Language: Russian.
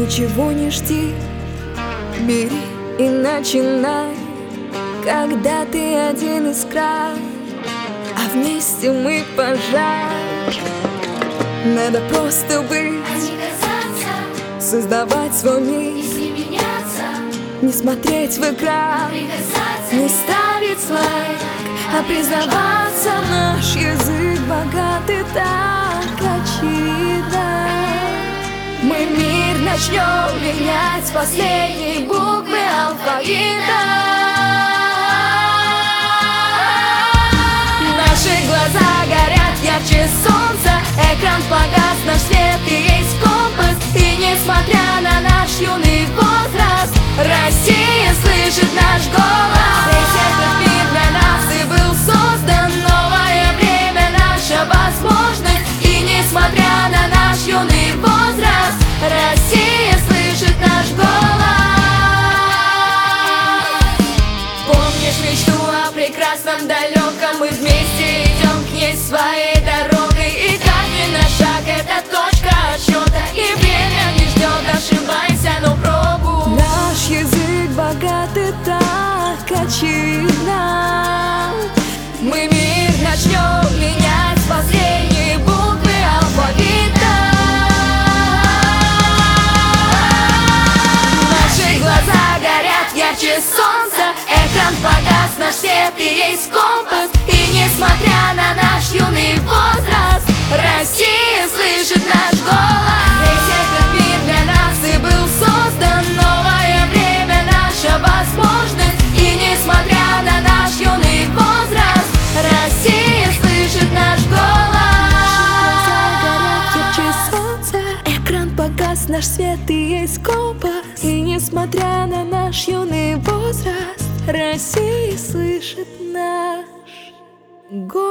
Ничего не жди, бери и начинай. Когда ты один искра, а вместе мы пожар. Надо просто быть, а не казаться, создавать свой мир, если меняться, не смотреть в экран, прикасаться, не ставить лайк, а признаваться. Наш язык богатый, так очевидно. Мы мир начнем менять с последней буквы алфавита. Наши глаза горят ярче солнца, экран погас, наш свет и есть компас. И несмотря на наш юный возраст, Россия слышит наш голос. Весь этот мир для нас и был создан, новое время, наша возможность. И несмотря на наш юный возраст, Россия слышит наш голос. Помнишь мечту о прекрасном далеком? Мы вместе идем к ней своей дорогой. И каждый наш шаг — это точка отсчета. И время не ждет, ошибайся, но пробуй. Наш язык богатый, так очевидно. Мы мир начнем менять с последней буквы алфавита. Наши глаза горят ярче солнца, экран погас, наш свет и есть компас. И несмотря на наш юный возраст, Россия слышит наш голос. Весь этот мир для нас и был создан, новое время, наша возможность. И несмотря на наш юный возраст, Россия слышит наш голос. Экран погас, наш свет и есть компас. И несмотря на наш юный возраст, Россия слышит наш голос.